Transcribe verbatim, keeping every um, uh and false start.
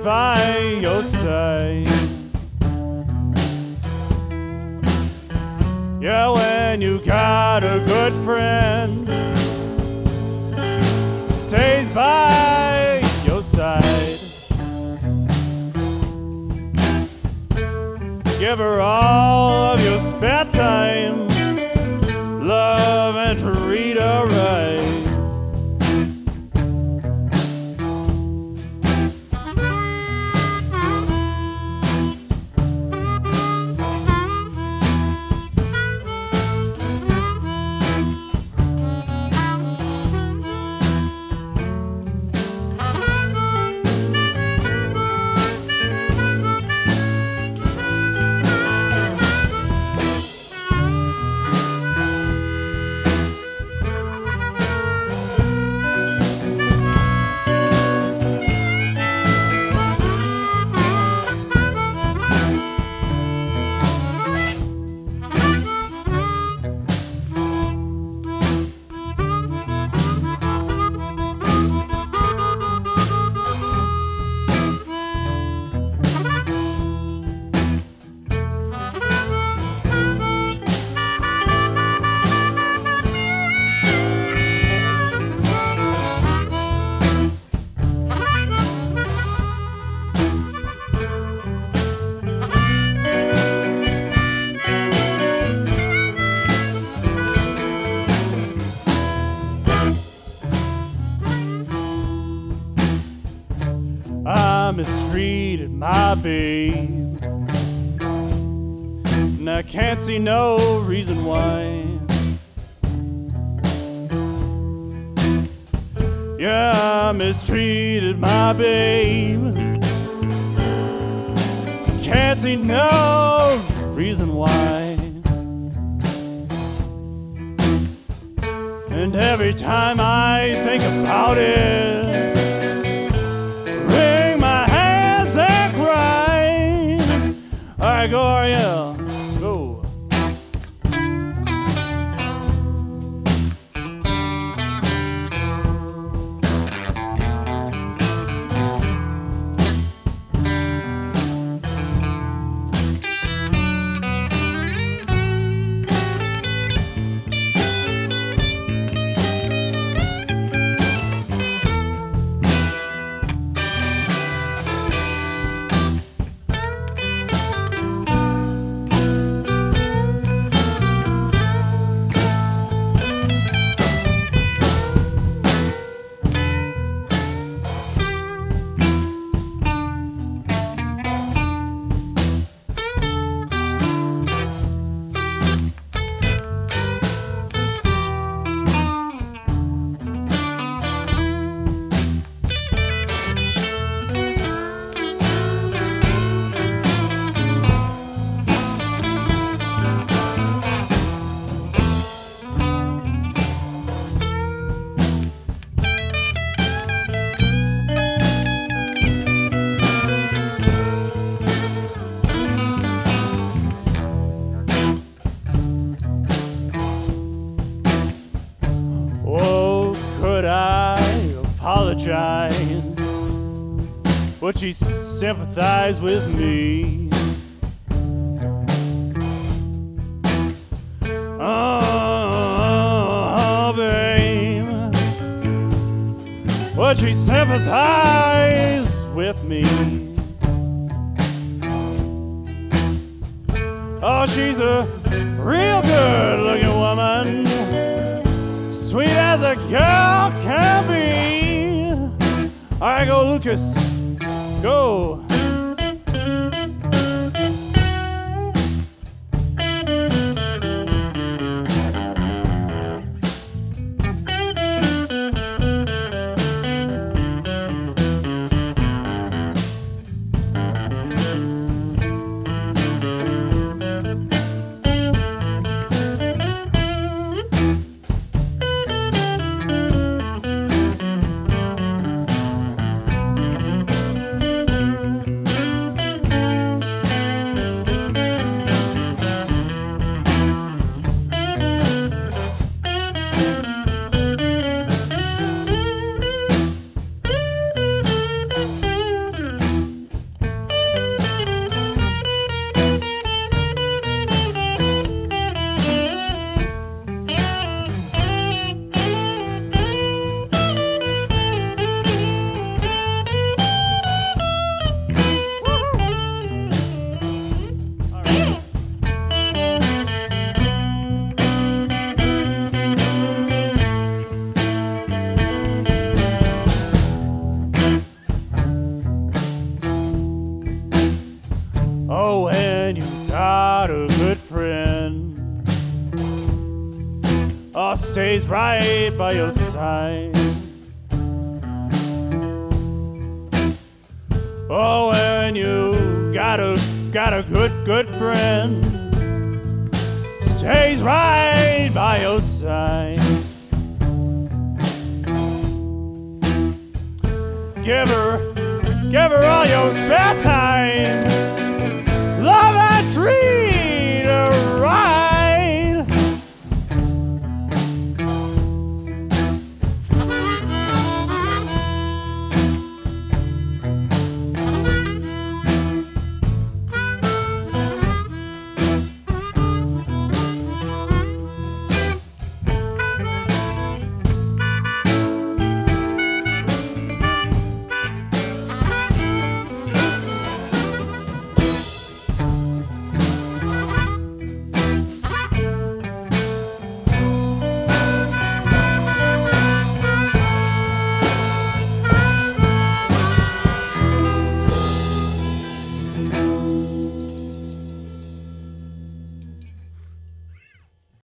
by your side. Yeah, when you got a good friend, stays by your side. Give her all of your spare time, love and treat her right. I mistreated my babe, and I can't see no reason why. Yeah, I mistreated my babe, can't see no reason why. And every time I think about it, I go, Ariel, go. Apologize, would she sympathize with me? Oh, babe, would she sympathize with me? Oh, she's a real good-looking woman, sweet as a girl can be. All right, go, Lucas. Go. right by your side. Oh, when you got a got a good good friend, stays right by your side. Give her, give her all your spare time. Love and treat.